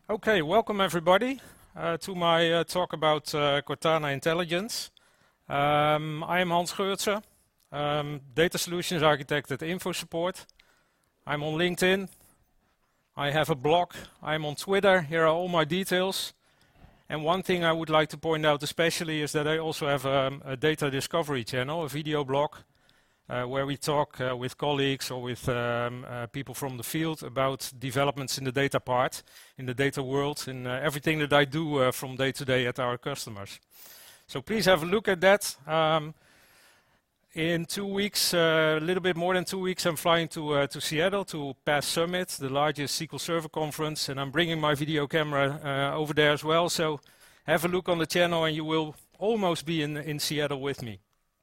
Okay, welcome everybody to my talk about Cortana Intelligence. I am Hans Geurtse, Data Solutions Architect at InfoSupport. I'm on LinkedIn. I have a blog. I'm on Twitter. Here are all my details. And one thing I would like to point out especially is that I also have a data discovery channel, a video blog, where we talk with colleagues or with people from the field about developments in the data part, in the data world, in everything that I do from day to day at our customers. So please have a look at that. In 2 weeks, a little bit more than 2 weeks, I'm flying to Seattle to PASS Summit, the largest SQL Server conference, and I'm bringing my video camera over there as well. So have a look on the channel and you will almost be in Seattle with me.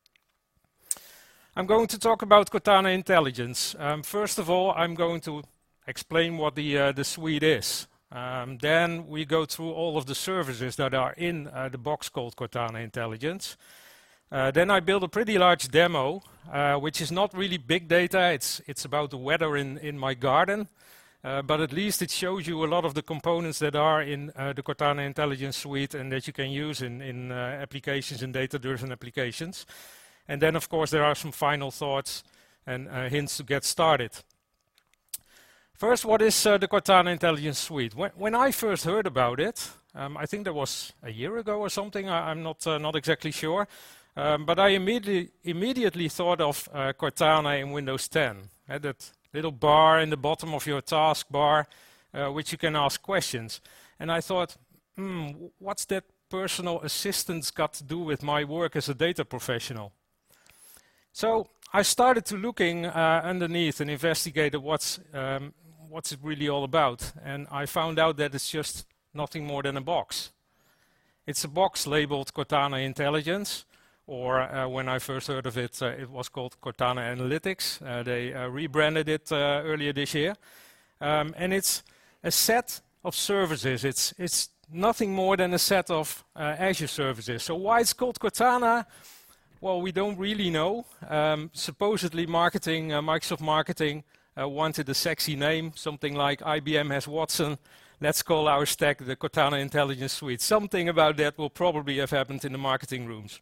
I'm going to talk about Cortana Intelligence. First of all, I'm going to explain what the suite is. Then we go through all of the services that are in the box called Cortana Intelligence. Then I build a pretty large demo, which is not really big data. It's about the weather in my garden, but at least it shows you a lot of the components that are in the Cortana Intelligence suite and that you can use in applications and data-driven applications. And then, of course, there are some final thoughts and hints to get started. First, what is the Cortana Intelligence Suite? When I first heard about it, I think that was a year ago or something, I'm not exactly sure, but I immediately thought of Cortana in Windows 10. That little bar in the bottom of your taskbar, which you can ask questions. And I thought, what's that personal assistant's got to do with my work as a data professional? So I started to looking underneath and investigated what's it really all about, and I found out that it's just nothing more than a box. It's a box labeled Cortana Intelligence, or when I first heard of it, it was called Cortana Analytics. They rebranded it earlier this year, and it's a set of services. It's nothing more than a set of Azure services. So why it's called Cortana? Well, we don't really know. Supposedly Microsoft Marketing wanted a sexy name, something like IBM has Watson. Let's call our stack the Cortana Intelligence Suite. Something about that will probably have happened in the marketing rooms.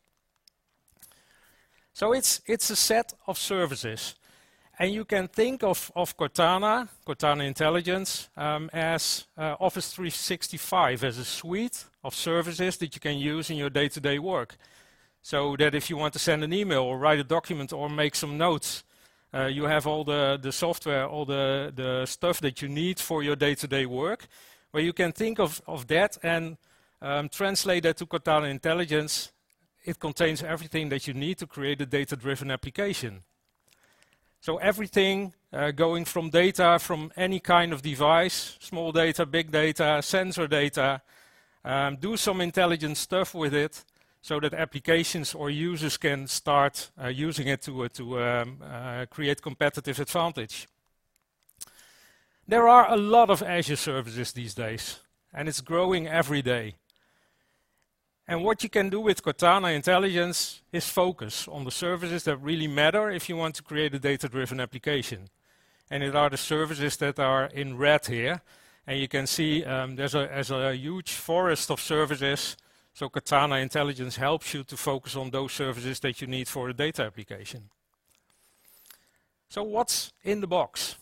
So it's a set of services. And you can think of Cortana Intelligence, as Office 365, as a suite of services that you can use in your day-to-day work. So that if you want to send an email or write a document or make some notes, you have all the software, all the stuff that you need for your day-to-day work, where you can think of that and translate that to Cortana Intelligence. It contains everything that you need to create a data-driven application. So everything going from data from any kind of device, small data, big data, sensor data, do some intelligent stuff with it, so that applications or users can start using it to create competitive advantage. There are a lot of Azure services these days, and it's growing every day. And what you can do with Cortana Intelligence is focus on the services that really matter if you want to create a data-driven application. And it are the services that are in red here. And you can see there's a huge forest of services. So Cortana Intelligence helps you to focus on those services that you need for a data application. So what's in the box?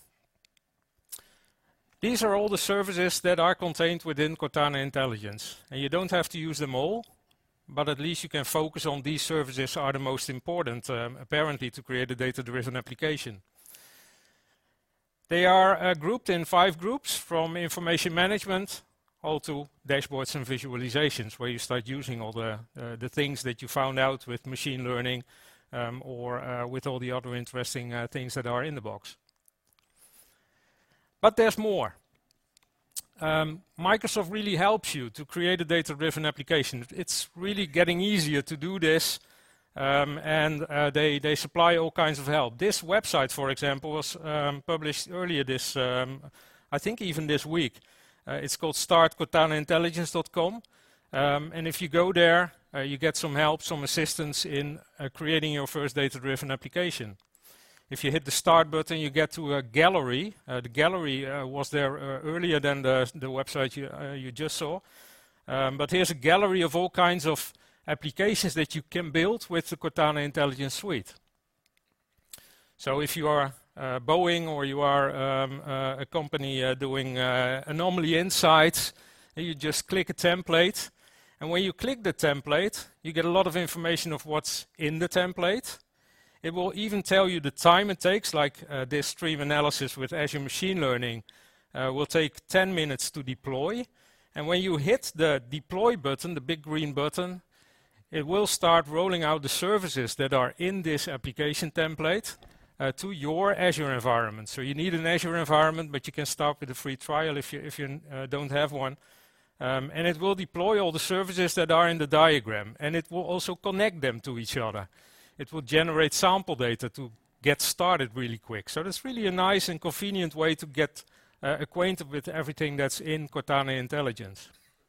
These are all the services that are contained within Cortana Intelligence. And you don't have to use them all, but at least you can focus on these services are the most important, apparently, to create a data-driven application. They are grouped in 5 groups, from information management all to dashboards and visualizations, where you start using all the things that you found out with machine learning or with all the other interesting things that are in the box. But there's more. Microsoft really helps you to create a data-driven application. It's really getting easier to do this, and they supply all kinds of help. This website, for example, was published earlier this, I think even this week. It's called startcortanaintelligence.com, and if you go there, you get some help, some assistance in creating your first data-driven application. If you hit the start button, you get to a gallery. The gallery was there earlier than the website you just saw. But here's a gallery of all kinds of applications that you can build with the Cortana Intelligence Suite. So if you are Boeing or you are a company doing anomaly insights, you just click a template. And when you click the template, you get a lot of information of what's in the template. It will even tell you the time it takes, like this stream analysis with Azure Machine Learning will take 10 minutes to deploy. And when you hit the deploy button, the big green button, it will start rolling out the services that are in this application template to your Azure environment. So you need an Azure environment, but you can start with a free trial if you don't have one. And it will deploy all the services that are in the diagram, and it will also connect them to each other. It will generate sample data to get started really quick. So that's really a nice and convenient way to get acquainted with everything that's in Cortana Intelligence.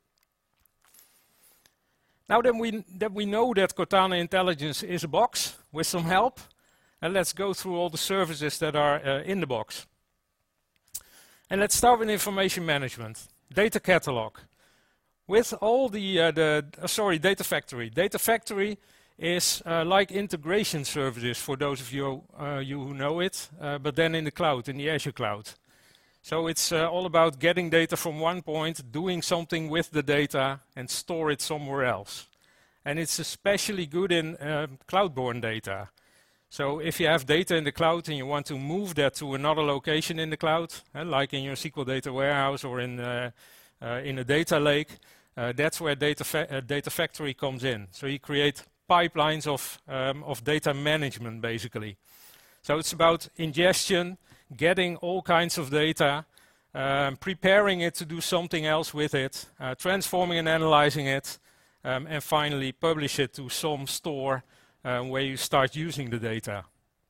Now that we know that Cortana Intelligence is a box with some help, let's go through all the services that are in the box. And let's start with information management, data catalog. With all Data Factory. Data Factory is like integration services for those of you who know it, but then in the cloud, in the Azure cloud. So it's all about getting data from one point, doing something with the data, and store it somewhere else. And it's especially good in cloud-borne data. So if you have data in the cloud and you want to move that to another location in the cloud, like in your SQL data warehouse or in a data lake, that's where Data Factory comes in. So you create pipelines of data management, basically. So it's about ingestion, getting all kinds of data, preparing it to do something else with it, transforming and analyzing it, and finally publish it to some store where you start using the data.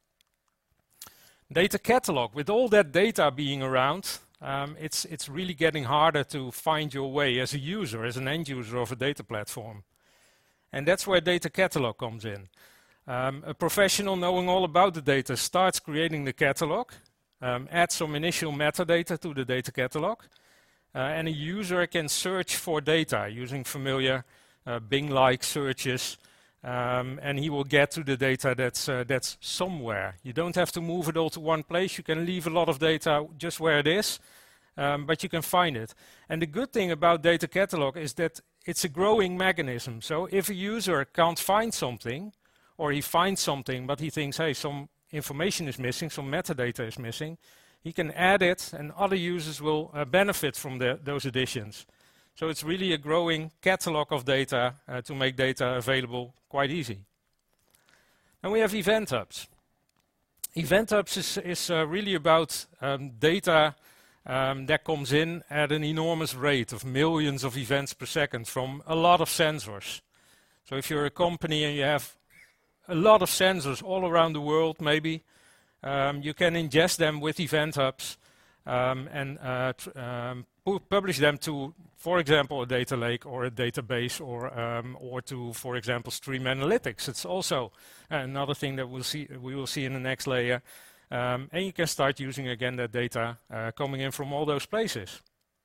Data catalog, with all that data being around, it's really getting harder to find your way as a user, as an end user of a data platform. And that's where data catalog comes in. A professional knowing all about the data starts creating the catalog, adds some initial metadata to the data catalog, and a user can search for data using familiar Bing-like searches, and he will get to the data that's somewhere. You don't have to move it all to one place. You can leave a lot of data just where it is, but you can find it. And the good thing about data catalog is that it's a growing mechanism. So if a user can't find something, or he finds something, but he thinks, hey, some information is missing, some metadata is missing, he can add it, and other users will benefit from those additions. So it's really a growing catalog of data to make data available quite easy. And we have Event Hubs. Event Hubs is really about data that comes in at an enormous rate of millions of events per second from a lot of sensors. So if you're a company and you have a lot of sensors all around the world, maybe, you can ingest them with Event Hubs and publish them to, for example, a data lake or a database, or to, for example, Stream Analytics. It's also another thing that we will see in the next layer. And you can start using again that data coming in from all those places.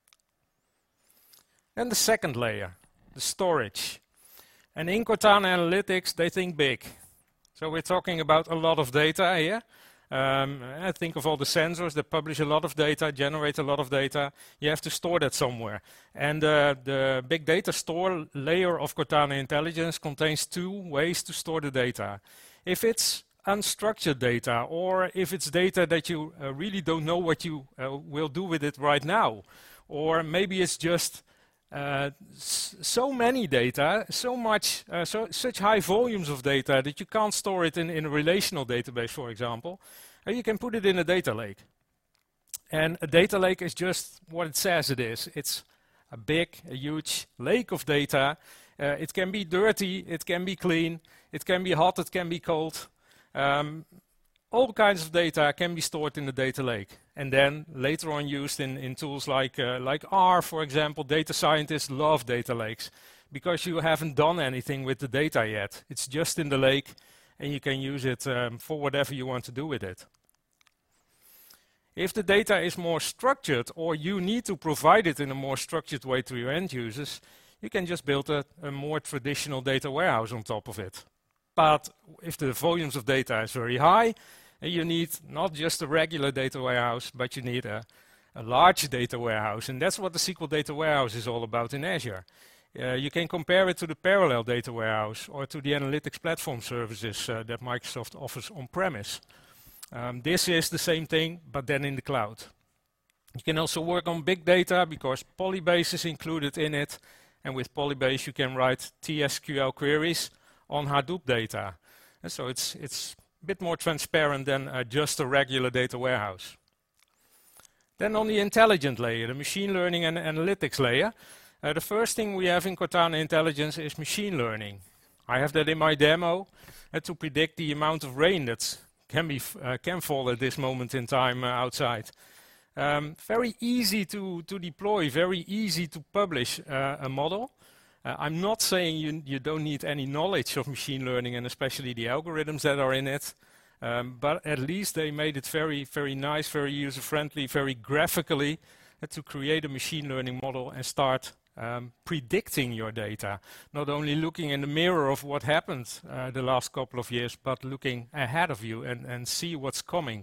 Then the second layer, the storage. And in Cortana Analytics, they think big. So we're talking about a lot of data here. I think of all the sensors that publish a lot of data, generate a lot of data. You have to store that somewhere. And the big data store layer of Cortana Intelligence contains two ways to store the data. If it's unstructured data, or if it's data that you really don't know what you will do with it right now, or maybe it's just so many data, such high volumes of data that you can't store it in a relational database, for example, you can put it in a data lake. And a data lake is just what it says it is. It's a huge lake of data. It can be dirty, it can be clean, it can be hot, it can be cold. All kinds of data can be stored in the data lake, and then later on used in tools like R, for example. Data scientists love data lakes because you haven't done anything with the data yet. It's just in the lake, and you can use it for whatever you want to do with it. If the data is more structured, or you need to provide it in a more structured way to your end users, you can just build a more traditional data warehouse on top of it. But if the volumes of data is very high, you need not just a regular data warehouse, but you need a large data warehouse. And that's what the SQL data warehouse is all about in Azure. You can compare it to the parallel data warehouse or to the analytics platform services that Microsoft offers on-premise. This is the same thing, but then in the cloud. You can also work on big data because Polybase is included in it. And with Polybase, you can write TSQL queries on Hadoop data. And so it's a bit more transparent than just a regular data warehouse. Then on the intelligent layer, the machine learning and analytics layer, the first thing we have in Cortana Intelligence is machine learning. I have that in my demo to predict the amount of rain that can fall at this moment in time outside. Very easy to deploy, very easy to publish a model. I'm not saying you don't need any knowledge of machine learning and especially the algorithms that are in it, but at least they made it very, very nice, very user-friendly, very graphically to create a machine learning model and start predicting your data. Not only looking in the mirror of what happened the last couple of years, but looking ahead of you and see what's coming.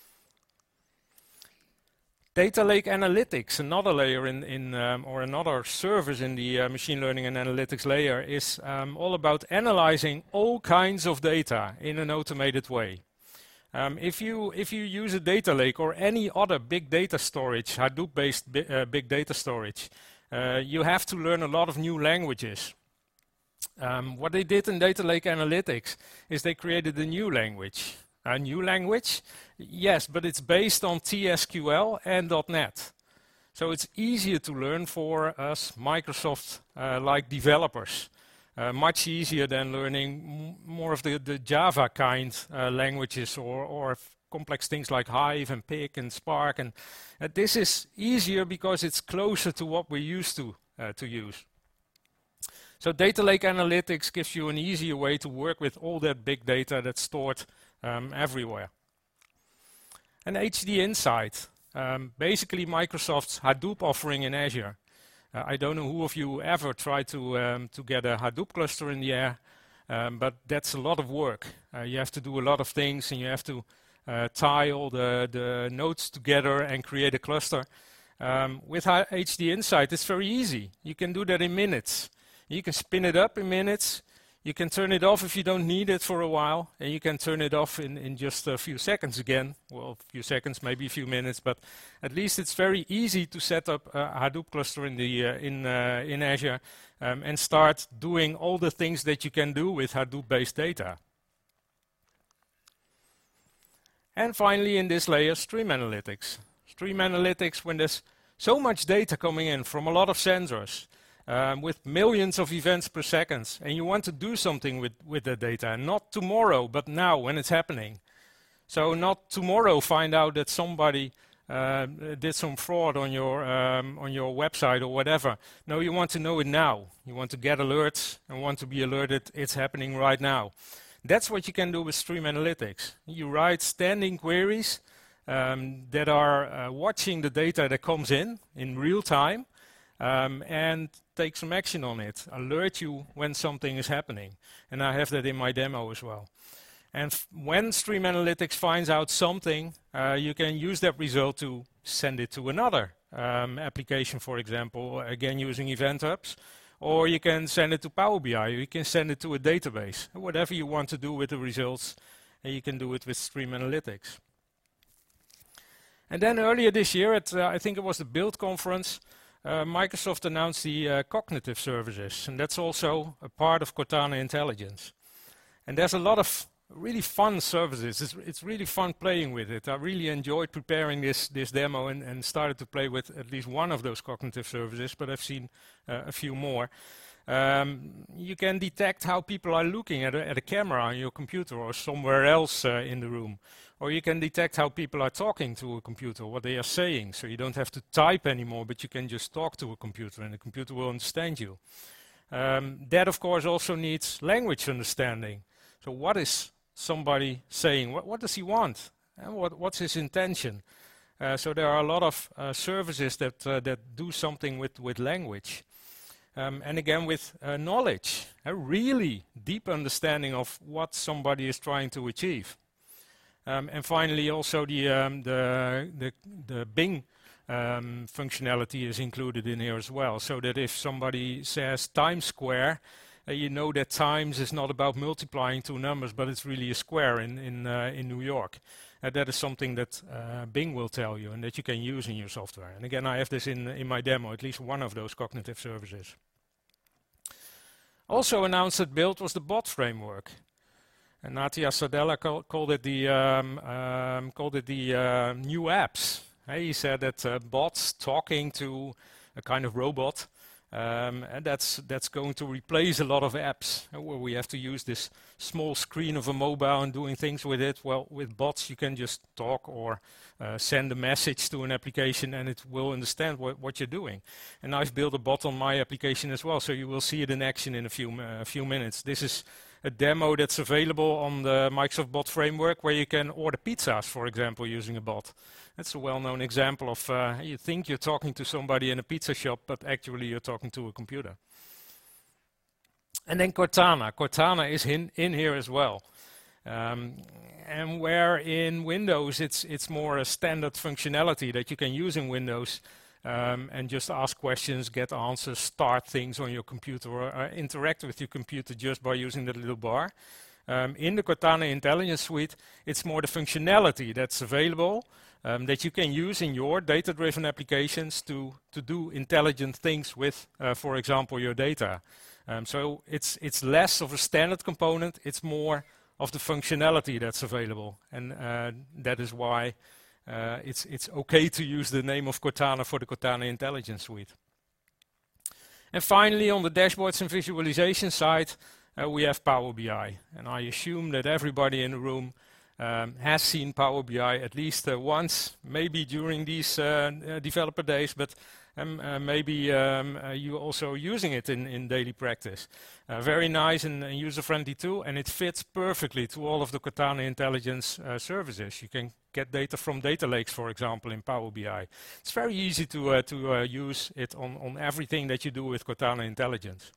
Data Lake Analytics, another layer or another service in the machine learning and analytics layer, is all about analyzing all kinds of data in an automated way. If you use a data lake or any other big data storage, Hadoop-based big data storage, you have to learn a lot of new languages. What they did in Data Lake Analytics is they created a new language. A new language? Yes, but it's based on TSQL and .NET. So it's easier to learn for us Microsoft-like developers. Much easier than learning more of the Java kind languages or complex things like Hive and Pig and Spark. And this is easier because it's closer to what we're used to use. So Data Lake Analytics gives you an easier way to work with all that big data that's stored everywhere. And HD Insight, basically Microsoft's Hadoop offering in Azure. I don't know who of you ever tried to get a Hadoop cluster in the air, but that's a lot of work. You have to do a lot of things, and you have to tie all the nodes together and create a cluster. With HD Insight, it's very easy. You can do that in minutes. You can spin it up in minutes. You can turn it off if you don't need it for a while, and you can turn it off in just a few seconds again. Well, a few seconds, maybe a few minutes, but at least it's very easy to set up a Hadoop cluster in Azure and start doing all the things that you can do with Hadoop-based data. And finally, in this layer, Stream Analytics. Stream Analytics, when there's so much data coming in from a lot of sensors, with millions of events per second, and you want to do something with that data, not tomorrow, but now when it's happening. So not tomorrow find out that somebody did some fraud on your website or whatever. No, you want to know it now. You want to get alerts and want to be alerted it's happening right now. That's what you can do with Stream Analytics. You write standing queries that are watching the data that comes in real time, and take some action on it, alert you when something is happening. And I have that in my demo as well. And when Stream Analytics finds out something, you can use that result to send it to another application, for example, again using Event Hubs, or you can send it to Power BI, or you can send it to a database. Whatever you want to do with the results, you can do it with Stream Analytics. And then earlier this year, at I think it was the Build conference, Microsoft announced the cognitive services, and that's also a part of Cortana Intelligence. And there's a lot of really fun services. It's really fun playing with it. I really enjoyed preparing this demo and started to play with at least one of those cognitive services, but I've seen a few more. You can detect how people are looking at a camera on your computer or somewhere else in the room. Or you can detect how people are talking to a computer, what they are saying. So you don't have to type anymore, but you can just talk to a computer and the computer will understand you. That, of course, also needs language understanding. So what is somebody saying? What does he want? And what's his intention? So there are a lot of services that do something with language. And again, with knowledge, a really deep understanding of what somebody is trying to achieve. And finally, also the Bing functionality is included in here as well, so that if somebody says Times Square, you know that times is not about multiplying two numbers, but it's really a square in New York. That is something that Bing will tell you and that you can use in your software. And again, I have this in my demo, at least one of those cognitive services. Also announced at Build was the bot framework. And Natya Sadella called it the new apps. He said that bots talking to a kind of robot, and that's going to replace a lot of apps where we have to use this small screen of a mobile and doing things with it. Well, with bots you can just talk or send a message to an application and it will understand what you're doing. And I've built a bot on my application as well, so you will see it in action in a few minutes. This is a demo that's available on the Microsoft Bot Framework where you can order pizzas, for example, using a bot. That's a well-known example of you think you're talking to somebody in a pizza shop, but actually you're talking to a computer. And then Cortana. Cortana is in here as well. And where in Windows it's more a standard functionality that you can use in Windows and just ask questions, get answers, start things on your computer, or interact with your computer just by using that little bar. In the Cortana Intelligence Suite, it's more the functionality that's available that you can use in your data-driven applications to do intelligent things with, for example, your data. So it's less of a standard component, it's more of the functionality that's available. And that is why it's okay to use the name of Cortana for the Cortana Intelligence Suite. And finally, on the dashboards and visualization side, we have Power BI. And I assume that everybody in the room has seen Power BI at least once, maybe during these developer days, but maybe you're also using it in daily practice. Very nice and user-friendly tool, and it fits perfectly to all of the Cortana Intelligence services. You can get data from data lakes, for example, in Power BI. It's very easy to use it on everything that you do with Cortana Intelligence.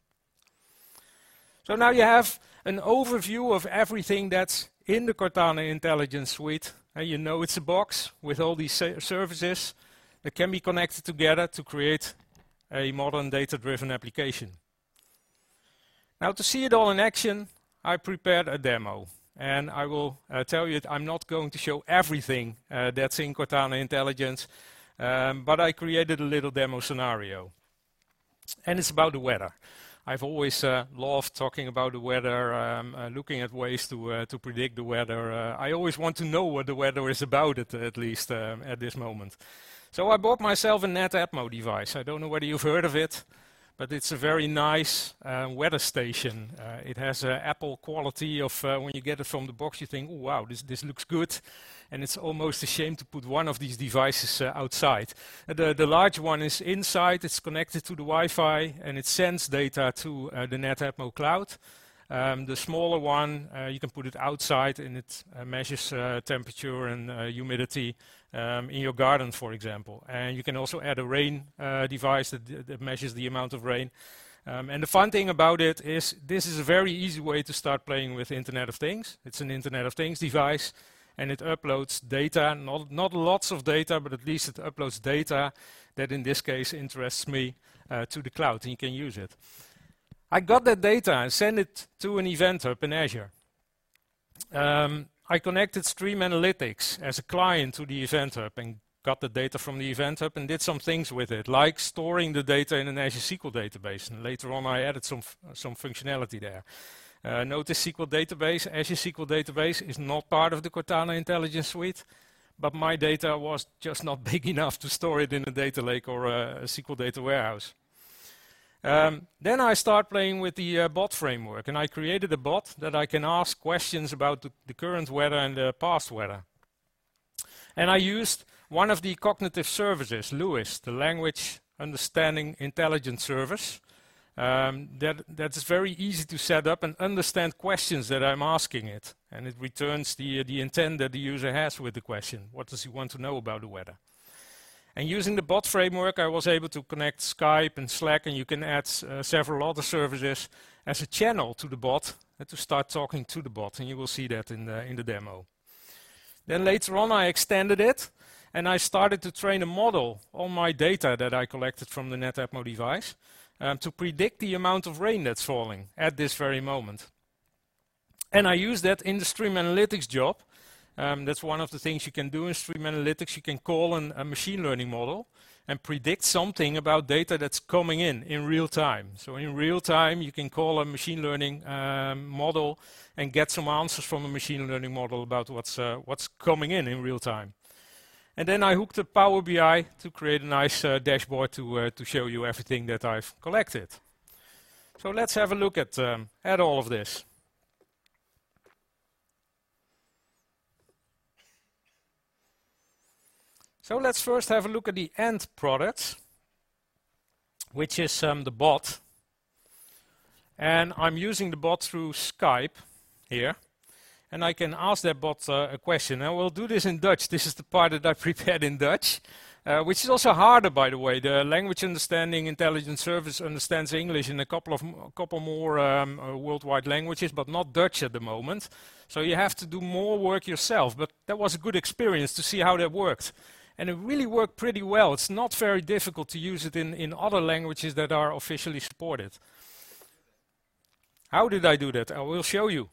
So now you have an overview of everything that's in the Cortana Intelligence Suite. And you know it's a box with all these services that can be connected together to create a modern data-driven application. Now to see it all in action, I prepared a demo. And I will tell you that I'm not going to show everything that's in Cortana Intelligence, but I created a little demo scenario. And it's about the weather. I've always loved talking about the weather, looking at ways to predict the weather. I always want to know what the weather is about, at least at this moment. So I bought myself a NetAtmo device. I don't know whether you've heard of it, but it's a very nice weather station. It has Apple quality of when you get it from the box, you think, oh wow, this looks good. And it's almost a shame to put one of these devices outside. The large one is inside, it's connected to the Wi-Fi, and it sends data to the NetAtmo cloud. The smaller one, you can put it outside, and it measures temperature and humidity in your garden, for example. And you can also add a rain device that measures the amount of rain. And the fun thing about it is this is a very easy way to start playing with Internet of Things. It's an Internet of Things device, and it uploads data, not lots of data, but at least it uploads data that in this case interests me to the cloud, and you can use it. I got that data and sent it to an event hub in Azure. I connected Stream Analytics as a client to the event hub and got the data from the event hub and did some things with it, like storing the data in an Azure SQL database. And later on I added some functionality there. Notice SQL database, Azure SQL database is not part of the Cortana Intelligence Suite, but my data was just not big enough to store it in a data lake or a SQL data warehouse. Then I start playing with the bot framework, and I created a bot that I can ask questions about the current weather and the past weather. And I used one of the cognitive services, LUIS, the Language Understanding Intelligence Service. That's very easy to set up and understand questions that I'm asking it. And it returns the intent that the user has with the question. What does he want to know about the weather? And using the bot framework, I was able to connect Skype and Slack, and you can add several other services as a channel to the bot and to start talking to the bot, and you will see that in the demo. Then later on, I extended it, and I started to train a model on my data that I collected from the NetApmo device to predict the amount of rain that's falling at this very moment. And I use that in the Stream Analytics job. That's one of the things you can do in Stream Analytics. You can call a machine learning model and predict something about data that's coming in real time. So in real time, you can call a machine learning model and get some answers from a machine learning model about what's coming in real time. And then I hooked up Power BI to create a nice dashboard to show you everything that I've collected. So let's have a look at all of this. So let's first have a look at the end product, which is the bot. And I'm using the bot through Skype here. And I can ask that bot a question. And we'll do this in Dutch. This is the part that I prepared in Dutch, which is also harder, by the way. The language understanding intelligence service understands English in a couple more worldwide languages, but not Dutch at the moment. So you have to do more work yourself. But that was a good experience to see how that worked. And it really worked pretty well. It's not very difficult to use it in other languages that are officially supported. How did I do that? I will show you.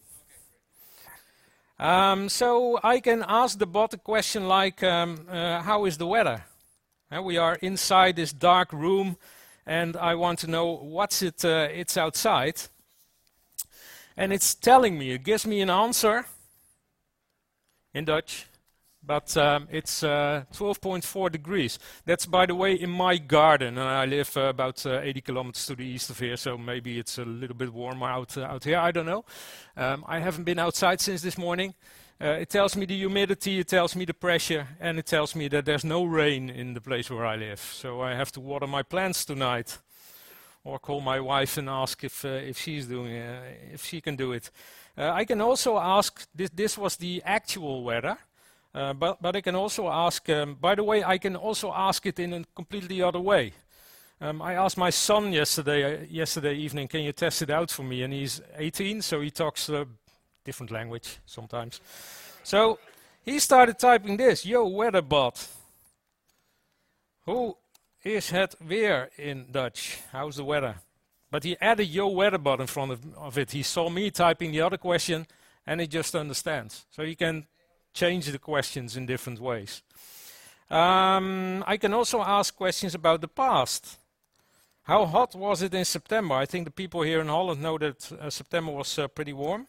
So I can ask the bot a question like, how is the weather? We are inside this dark room, and I want to know what's it's outside. And it's telling me, it gives me an answer in Dutch. But it's 12.4 degrees. That's, by the way, in my garden. I live about 80 kilometers to the east of here, so maybe it's a little bit warmer out here. I don't know. I haven't been outside since this morning. It tells me the humidity, it tells me the pressure, and it tells me that there's no rain in the place where I live. So I have to water my plants tonight, or call my wife and ask if she's doing if she can do it. I can also ask. This was the actual weather. But I can also ask, by the way, I can also ask it in a completely other way. I asked my son yesterday evening, can you test it out for me? And he's 18, so he talks a different language sometimes. So he started typing this, yo, weatherbot. Hoe is het weer in Dutch? How's the weather? But he added yo, weatherbot in front of it. He saw me typing the other question, and he just understands. So you can change the questions in different ways. I can also ask questions about the past. How hot was it in September? I think the people here in Holland know that September was pretty warm.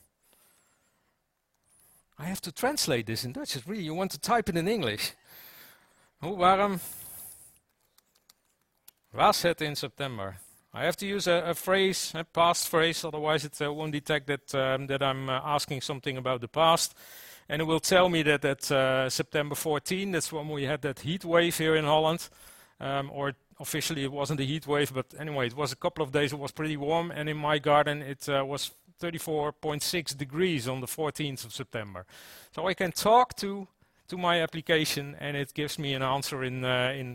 I have to translate this in Dutch. It's really, you want to type it in English. Hoe warm was het in September? I have to use a phrase, a past phrase, otherwise it won't detect that I'm asking something about the past. And it will tell me that September 14, that's when we had that heat wave here in Holland. Or officially it wasn't a heat wave, but anyway, it was a couple of days, it was pretty warm. And in my garden it was 34.6 degrees on the 14th of September. So I can talk to my application and it gives me an answer in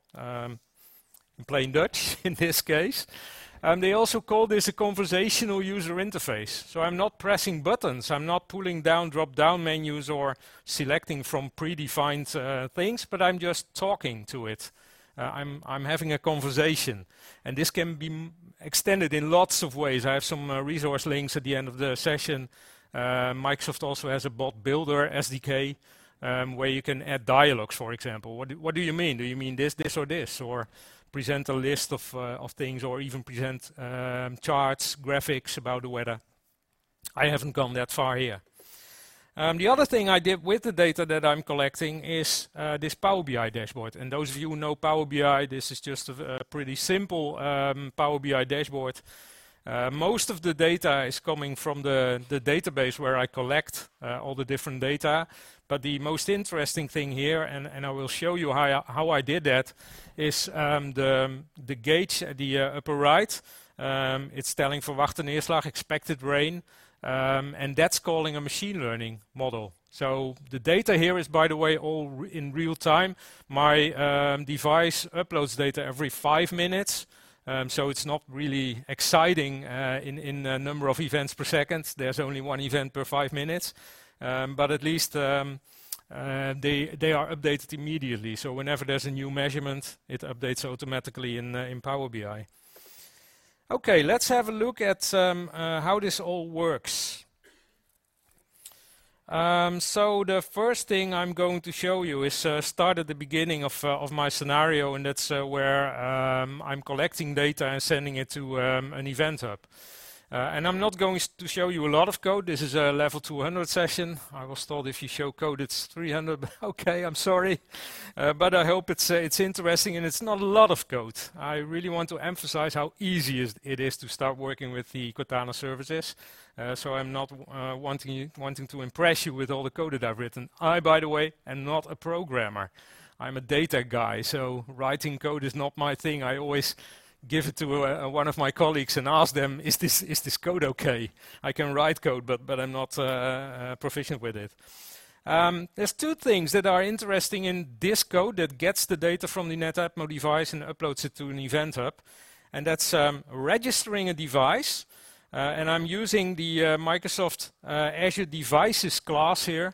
plain Dutch in this case. They also call this a conversational user interface. So I'm not pressing buttons, I'm not pulling down drop-down menus or selecting from predefined things, but I'm just talking to it. I'm having a conversation. And this can be extended in lots of ways. I have some resource links at the end of the session. Microsoft also has a bot builder SDK where you can add dialogues, for example. What do you mean? Do you mean this, or this? Or present a list of things, or even present charts, graphics about the weather. I haven't gone that far here. The other thing I did with the data that I'm collecting is this Power BI dashboard. And those of you who know Power BI, this is just a pretty simple Power BI dashboard. Most of the data is coming from the database where I collect all the different data. But the most interesting thing here, and I will show you how I did that, is the gauge at the upper right. It's telling verwachte neerslag, expected rain, and that's calling a machine learning model. So the data here is, by the way, all in real time. My device uploads data every 5 minutes. So it's not really exciting in number of events per second. There's only one event per 5 minutes. But at least they are updated immediately. So whenever there's a new measurement, it updates automatically in Power BI. Okay, let's have a look at how this all works. So the first thing I'm going to show you is start at the beginning of my scenario, and that's where I'm collecting data and sending it to an event hub. And I'm not going to show you a lot of code. This is a level 200 session. I was told if you show code it's 300, but okay, I'm sorry. But I hope it's interesting, and it's not a lot of code. I really want to emphasize how easy it is to start working with the Cortana services. So I'm not wanting to impress you with all the code that I've written. I, by the way, am not a programmer. I'm a data guy, so writing code is not my thing. I always give it to one of my colleagues and ask them, is this code okay? I can write code, but I'm not proficient with it. There's two things that are interesting in this code that gets the data from the NetAtmo device and uploads it to an event hub. And that's registering a device. And I'm using the Microsoft Azure Devices class here.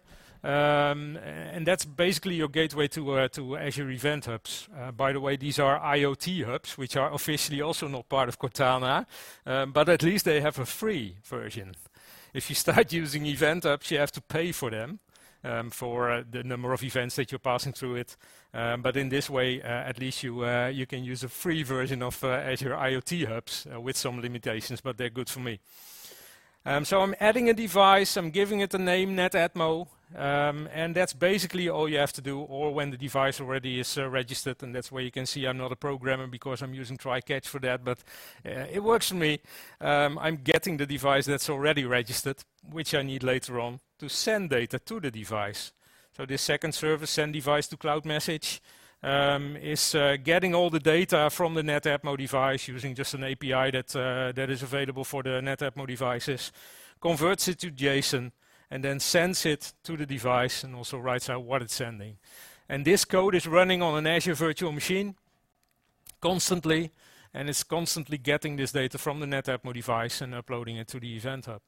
And that's basically your gateway to Azure Event Hubs. By the way, these are IoT hubs, which are officially also not part of Cortana, but at least they have a free version. If you start using Event Hubs, you have to pay for them, for the number of events that you're passing through it. But in this way, at least you can use a free version of Azure IoT hubs with some limitations, but they're good for me. So I'm adding a device, I'm giving it a name, NetAtmo, and that's basically all you have to do, or when the device already is registered, and that's where you can see I'm not a programmer because I'm using try-catch for that, but it works for me. I'm getting the device that's already registered, which I need later on to send data to the device. So this second service, send device to cloud message, is getting all the data from the NetAtmo device using just an API that is available for the NetAtmo devices, converts it to JSON, and then sends it to the device and also writes out what it's sending. And this code is running on an Azure virtual machine constantly, and it's constantly getting this data from the NetAtmo device and uploading it to the Event Hub.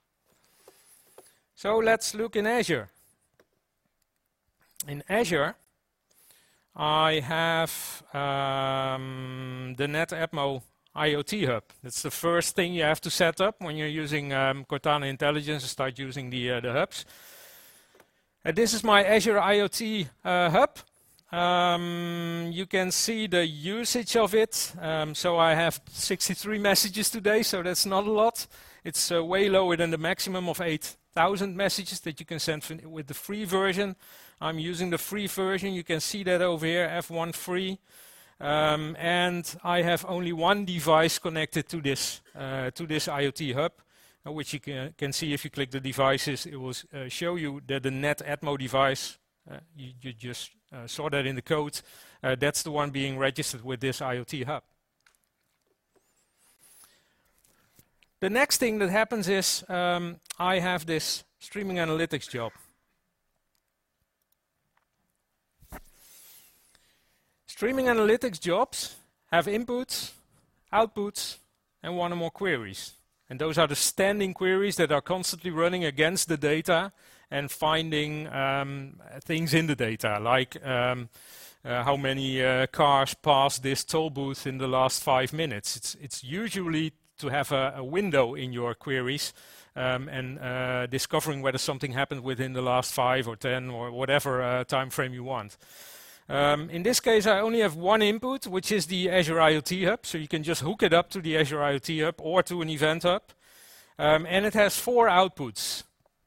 So let's look in Azure. In Azure, I have the NetAtmo IoT Hub. That's the first thing you have to set up when you're using Cortana Intelligence and start using the hubs. And this is my Azure IoT Hub. You can see the usage of it. So I have 63 messages today, so that's not a lot. It's way lower than the maximum of 8,000 messages that you can send with the free version. I'm using the free version. You can see that over here, F1 free. And I have only one device connected to this IoT hub, which you can see if you click the devices. It will show you that the NetAtmo device, you just saw that in the code, that's the one being registered with this IoT hub. The next thing that happens is I have this streaming analytics job. Streaming analytics jobs have inputs, outputs, and one or more queries. And those are the standing queries that are constantly running against the data and finding things in the data, like how many cars passed this toll booth in the last 5 minutes. It's usually to have a window in your queries and discovering whether something happened within the last 5 or 10 or whatever time frame you want. In this case, I only have one input, which is the Azure IoT Hub. So you can just hook it up to the Azure IoT Hub or to an Event Hub. And it has 4 outputs.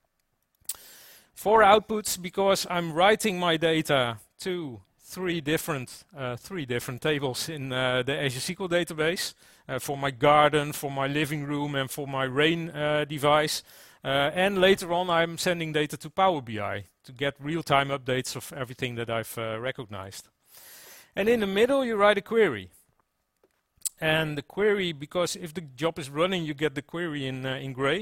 4 outputs because I'm writing my data to three different tables in the Azure SQL database for my garden, for my living room, and for my rain device. And later on, I'm sending data to Power BI to get real-time updates of everything that I've recognized. And in the middle, you write a query. And the query, because if the job is running, you get the query in gray.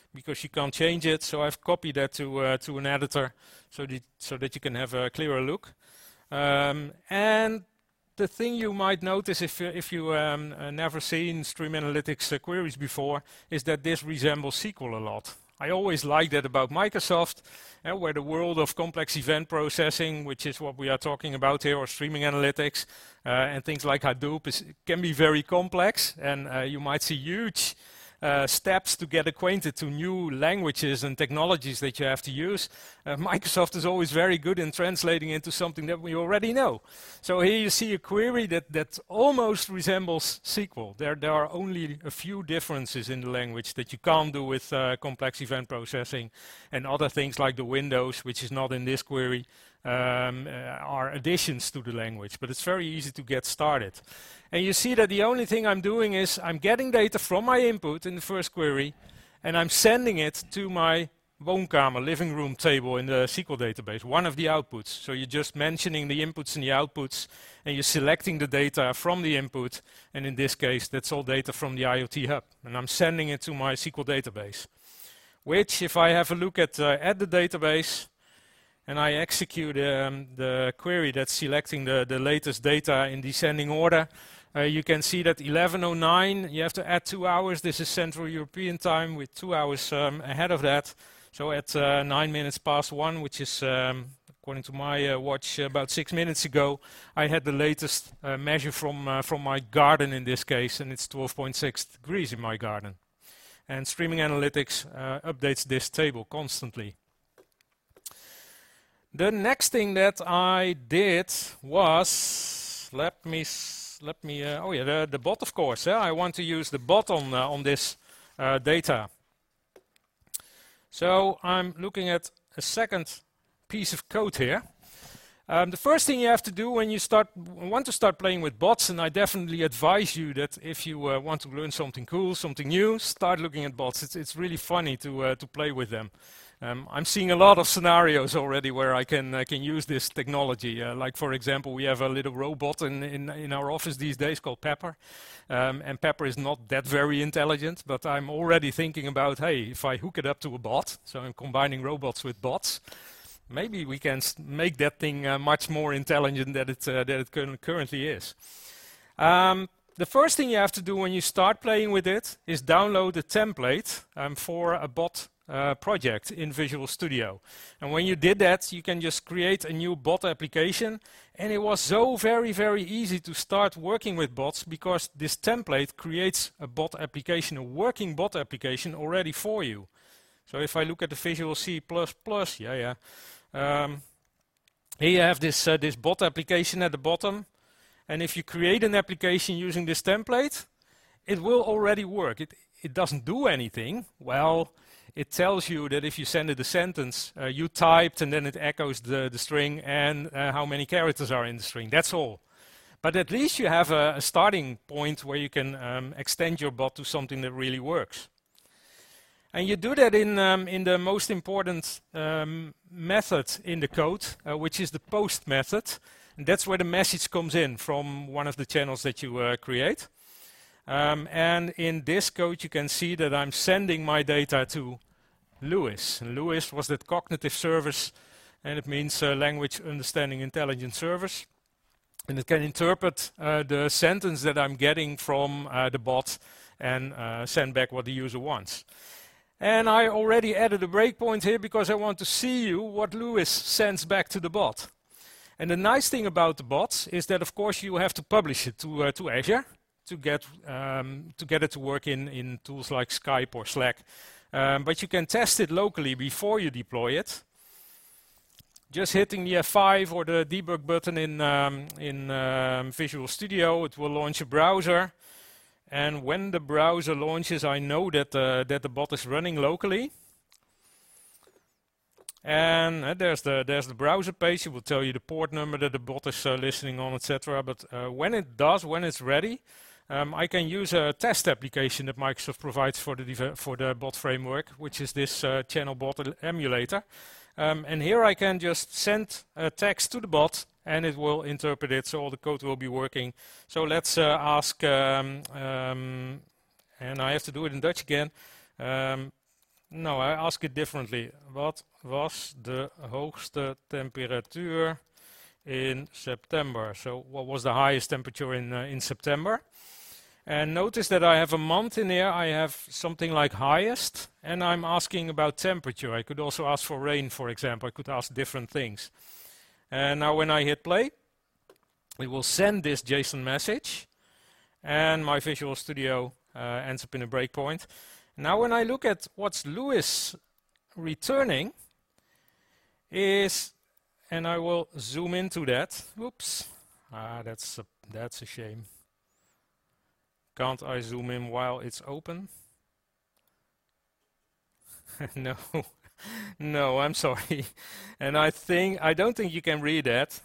because you can't change it. So I've copied that to an editor so that you can have a clearer look. And the thing you might notice if you never seen Stream Analytics queries before is that this resembles SQL a lot. I always like that about Microsoft, where the world of complex event processing, which is what we are talking about here, or streaming analytics, and things like Hadoop can be very complex, and you might see huge steps to get acquainted to new languages and technologies that you have to use. Microsoft is always very good in translating into something that we already know. So here you see a query that almost resembles SQL. There are only a few differences in the language that you can't do with complex event processing, and other things like the windows, which is not in this query, are additions to the language, but it's very easy to get started. And you see that the only thing I'm doing is I'm getting data from my input in the first query, and I'm sending it to my woonkamer, living room table in the SQL database, one of the outputs. So you're just mentioning the inputs and the outputs, and you're selecting the data from the input, and in this case, that's all data from the IoT Hub. And I'm sending it to my SQL database, which, if I have a look at the database, and I execute the query that's selecting the latest data in descending order, you can see that 11:09, you have to add 2 hours. This is Central European time with 2 hours ahead of that. So at 9 minutes past 1, which is, according to my watch, about 6 minutes ago, I had the latest measure from my garden in this case, and it's 12.6 degrees in my garden. And Streaming Analytics updates this table constantly. The next thing that I did was, the bot, of course. I want to use the bot on this data. So I'm looking at a second piece of code here. The first thing you have to do when you want to start playing with bots, and I definitely advise you that if you want to learn something cool, something new, start looking at bots. It's really funny to play with them. I'm seeing a lot of scenarios already where I can use this technology. Like, for example, we have a little robot in our office these days called Pepper. And Pepper is not that very intelligent, but I'm already thinking about, hey, if I hook it up to a bot, so I'm combining robots with bots, maybe we can make that thing much more intelligent than it currently is. The first thing you have to do when you start playing with it is download a template for a bot project in Visual Studio. And when you did that, you can just create a new bot application. And it was so very, very easy to start working with bots because this template creates a bot application, a working bot application already for you. So if I look at the Visual C++, here you have this bot application at the bottom. And if you create an application using this template, it will already work. It doesn't do anything. Well, it tells you that if you send it a sentence, you typed, and then it echoes the string and how many characters are in the string. That's all. But at least you have a starting point where you can extend your bot to something that really works. And you do that in the most important method in the code, which is the post method. And that's where the message comes in from one of the channels that you create. And in this code, you can see that I'm sending my data to LUIS. And LUIS was that cognitive service, and it means Language Understanding Intelligence Service. And it can interpret the sentence that I'm getting from the bot and send back what the user wants. And I already added a breakpoint here because I want to see you what LUIS sends back to the bot. And the nice thing about the bots is that, of course, you have to publish it to Azure to get it to work in tools like Skype or Slack. But you can test it locally before you deploy it. Just hitting the F5 or the debug button in Visual Studio, it will launch a browser. And when the browser launches, I know that the bot is running locally. And there's the browser page. It will tell you the port number that the bot is listening on, etc. But when it's ready, I can use a test application that Microsoft provides for the bot framework, which is this channel bot emulator. And here I can just send a text to the bot, and it will interpret it, so all the code will be working. So let's ask, and I have to do it in Dutch again. No, I ask it differently. Wat was de hoogste temperatuur in September? So what was the highest temperature in September? And notice that I have a month in here. I have something like highest, and I'm asking about temperature. I could also ask for rain, for example. I could ask different things. And now when I hit play, it will send this JSON message, and my Visual Studio ends up in a breakpoint. Now when I look at what's Lewis returning is, and I will zoom into that. Oops, that's a shame. Can't I zoom in while it's open? No, no, I'm sorry. And I don't think you can read that.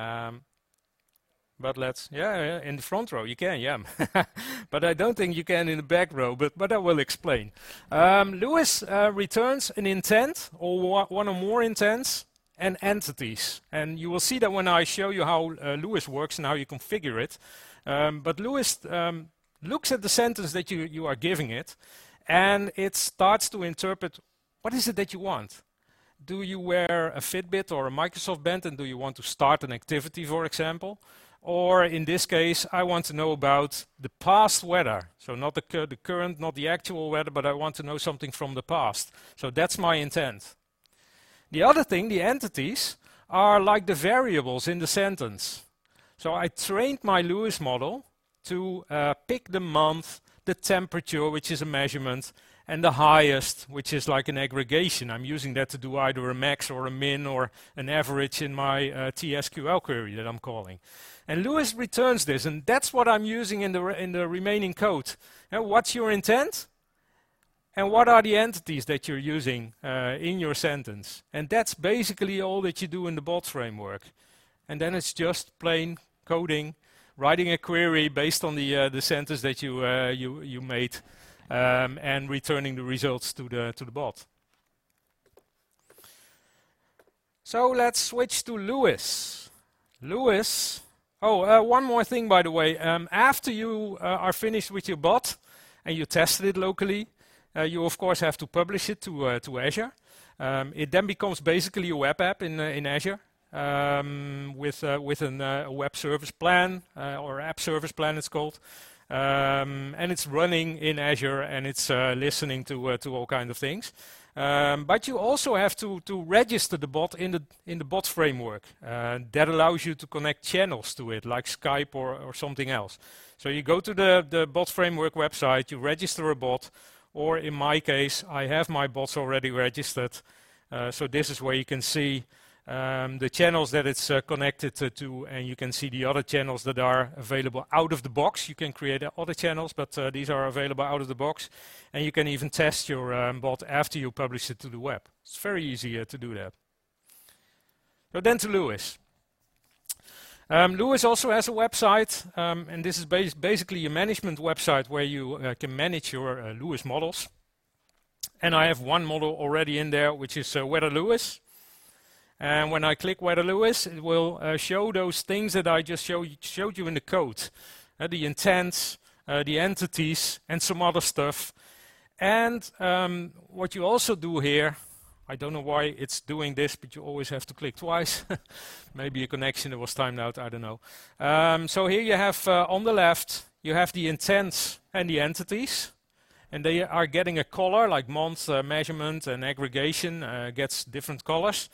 But let's, yeah, in the front row you can, yeah. But I don't think you can in the back row, but I will explain. Lewis returns an intent, or one or more intents, and entities. And you will see that when I show you how Lewis works and how you configure it. But Lewis looks at the sentence that you are giving it, and it starts to interpret, what is it that you want? Do you wear a Fitbit or a Microsoft Band, and do you want to start an activity, for example? Or in this case, I want to know about the past weather. So not the current, not the actual weather, but I want to know something from the past. So that's my intent. The other thing, the entities, are like the variables in the sentence. So I trained my Lewis model to pick the month, the temperature, which is a measurement, and the highest, which is like an aggregation. I'm using that to do either a max or a min or an average in my TSQL query that I'm calling. And Lewis returns this, and that's what I'm using in the remaining code. And what's your intent? And what are the entities that you're using in your sentence? And that's basically all that you do in the bot framework. And then it's just plain coding, writing a query based on the sentence that you made, and returning the results to the bot. So let's switch to Lewis. Lewis. Oh, one more thing, by the way. After you are finished with your bot and you tested it locally, you of course have to publish it to Azure. It then becomes basically a web app in Azure with a web service plan or app service plan, it's called. And it's running in Azure, and it's listening to all kinds of things. But you also have to register the bot in the bot framework. That allows you to connect channels to it, like Skype or something else. So you go to the bot framework website, you register a bot, or in my case, I have my bots already registered. So this is where you can see the channels that it's connected to, and you can see the other channels that are available out of the box. You can create other channels, but these are available out of the box. And you can even test your bot after you publish it to the web. It's very easy to do that. So then to Lewis. Lewis also has a website, and this is basically a management website where you can manage your Lewis models. And I have one model already in there, which is Weather Lewis. And when I click Weather Lewis, it will show those things that I just showed you in the code. The intents, the entities, and some other stuff. And what you also do here, I don't know why it's doing this, but you always have to click twice. Maybe a connection that was timed out, I don't know. So here you have on the left, you have the intents and the entities. And they are getting a color, like month, measurement, and aggregation gets different colors.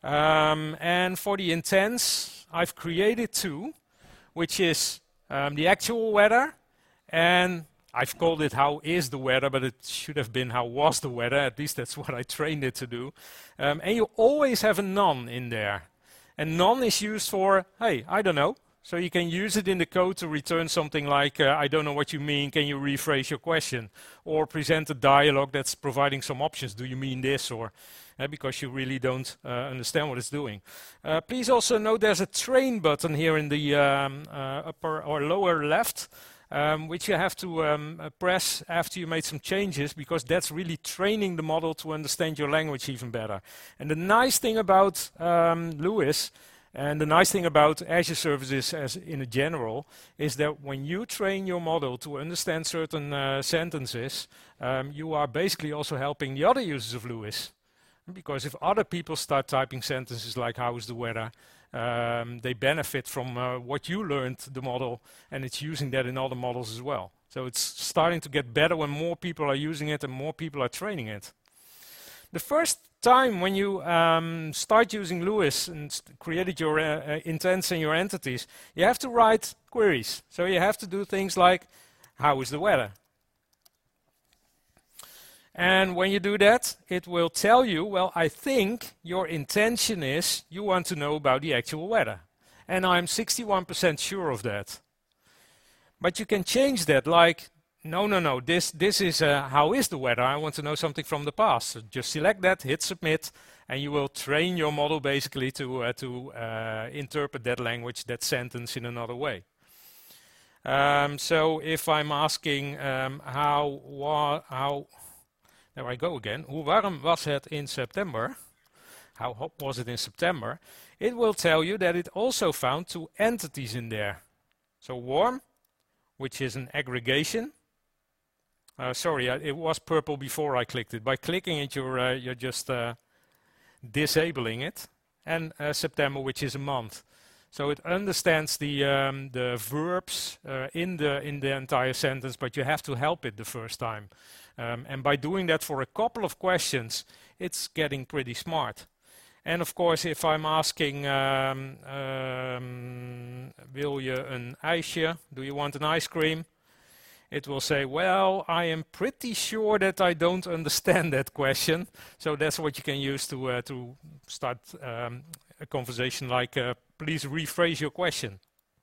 And for the intents, I've created two, which is the actual weather, and I've called it how is the weather, but it should have been how was the weather. At least that's what I trained it to do. And you always have a none in there. And none is used for, hey, I don't know. So you can use it in the code to return something like, I don't know what you mean, can you rephrase your question? Or present a dialogue that's providing some options. Do you mean this? Or because you really don't understand what it's doing. Please also note there's a train button here in the upper or lower left, which you have to press after you made some changes, because that's really training the model to understand your language even better. And the nice thing about Lewis, And the nice thing about Azure services as in a general is that when you train your model to understand certain sentences, you are basically also helping the other users of LUIS. Because if other people start typing sentences like how is the weather, they benefit from what you learned the model, and it's using that in other models as well. So it's starting to get better when more people are using it and more people are training it. The first time when you start using LUIS and created your intents and your entities, you have to write queries. So you have to do things like, how is the weather? And when you do that, it will tell you, well, I think your intention is you want to know about the actual weather. And I'm 61% sure of that. But you can change that, like, no, this is how is the weather? I want to know something from the past. So just select that, hit submit, and you will train your model basically to interpret that language, that sentence in another way. So if I'm asking how there I go again. Hoe warm was het in September? How hot was it in September? It will tell you that it also found two entities in there. So warm, which is an aggregation. Sorry, it was purple before I clicked it. By clicking it, you're just disabling it. And September, which is a month. So it understands the verbs in the entire sentence, but you have to help it the first time. And by doing that for a couple of questions, it's getting pretty smart. And of course, if I'm asking, wil je een ijsje? Do you want an ice cream? It will say, well, I am pretty sure that I don't understand that question. So that's what you can use to start a conversation like, please rephrase your question.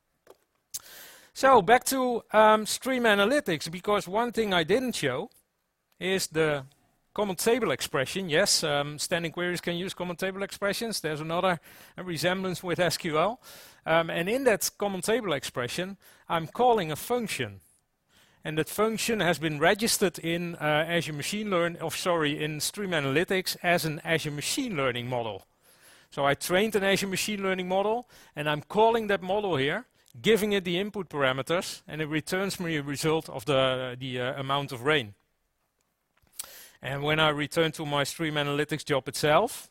So back to Stream Analytics, because one thing I didn't show is the common table expression. Yes, standing queries can use common table expressions. There's another resemblance with SQL. And in that common table expression, I'm calling a function. And that function has been registered in Azure Machine Learning, in Stream Analytics as an Azure Machine Learning model. So I trained an Azure Machine Learning model, and I'm calling that model here, giving it the input parameters, and it returns me a result of the amount of rain. And when I return to my Stream Analytics job itself,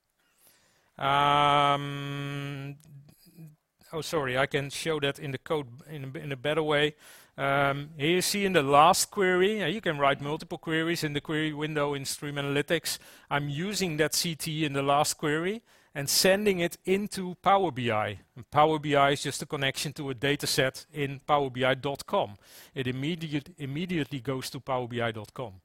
I can show that in the code in a better way. Here you see in the last query, you can write multiple queries in the query window in Stream Analytics. I'm using that CT in the last query and sending it into Power BI. And Power BI is just a connection to a data set in powerbi.com. It immediately goes to powerbi.com.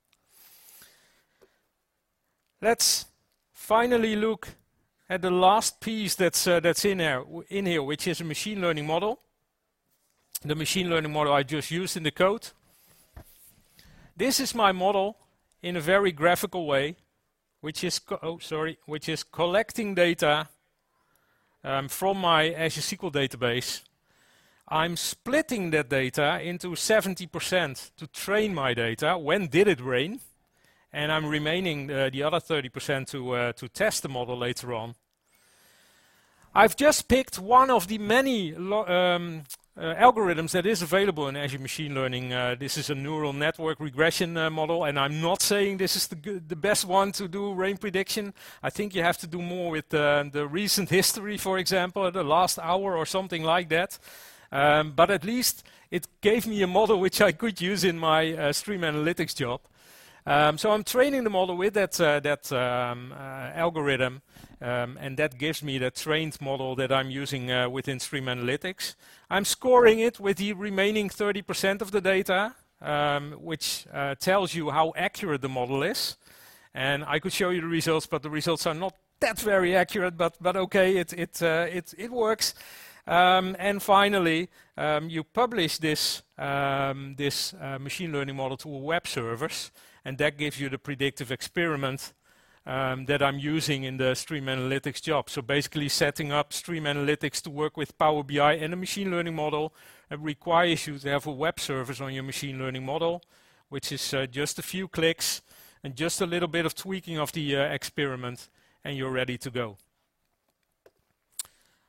Let's finally look at the last piece that's in here, which is a machine learning model. The machine learning model I just used in the code. This is my model in a very graphical way, which is collecting data from my Azure SQL database. I'm splitting that data into 70% to train my data. When did it rain? And I'm remaining the other 30% to test the model later on. I've just picked one of the many algorithms that is available in Azure Machine Learning. This is a neural network regression model, and I'm not saying this is the best one to do rain prediction. I think you have to do more with the recent history, for example, the last hour or something like that. But at least it gave me a model which I could use in my Stream Analytics job. So I'm training the model with that algorithm, and that gives me the trained model that I'm using within Stream Analytics. I'm scoring it with the remaining 30% of the data, which tells you how accurate the model is. And I could show you the results, but the results are not that very accurate, but okay, it works. And finally, you publish this machine learning model to a web service, and that gives you the predictive experiment that I'm using in the Stream Analytics job. So basically setting up Stream Analytics to work with Power BI and a machine learning model requires you to have a web service on your machine learning model, which is just a few clicks and just a little bit of tweaking of the experiment, and you're ready to go.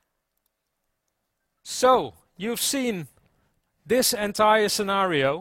So, you've seen this entire scenario.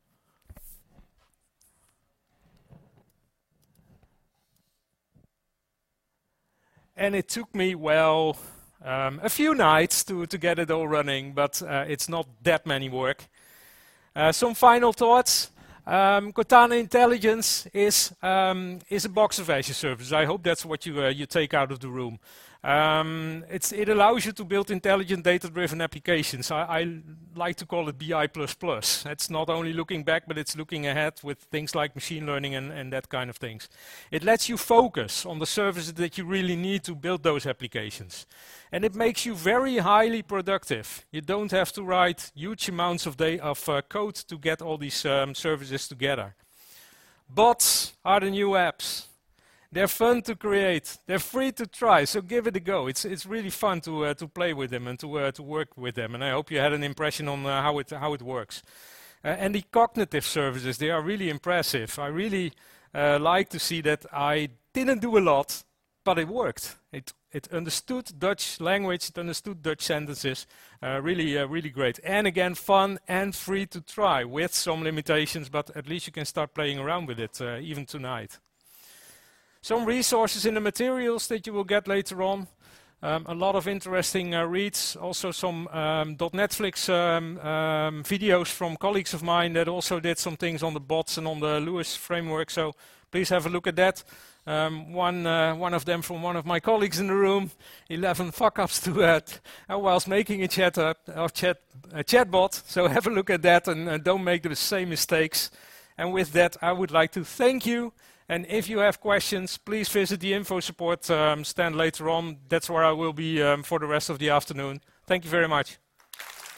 And it took me, well, a few nights to get it all running, but it's not that many work. Some final thoughts. Cortana Intelligence is a box of Azure services. I hope that's what you take out of the room. It allows you to build intelligent data-driven applications. I like to call it BI++. It's not only looking back, but it's looking ahead with things like machine learning and that kind of things. It lets you focus on the services that you really need to build those applications. And it makes you very highly productive. You don't have to write huge amounts of code to get all these services together. Bots are the new apps. They're fun to create. They're free to try, so give it a go. It's really fun to play with them and to work with them. And I hope you had an impression on how it works. And the cognitive services, they are really impressive. I really like to see that I didn't do a lot, but it worked. It understood Dutch language, it understood Dutch sentences. Really great. And again, fun and free to try with some limitations, but at least you can start playing around with it even tonight. Some resources in the materials that you will get later on. A lot of interesting reads. Also some .Netflix videos from colleagues of mine that also did some things on the bots and on the Lewis framework. So please have a look at that. One of them from one of my colleagues in the room. 11 fuck-ups to whilst making a chatbot. So have a look at that and don't make the same mistakes. And with that, I would like to thank you. And if you have questions, please visit the info support stand later on. That's where I will be for the rest of the afternoon. Thank you very much.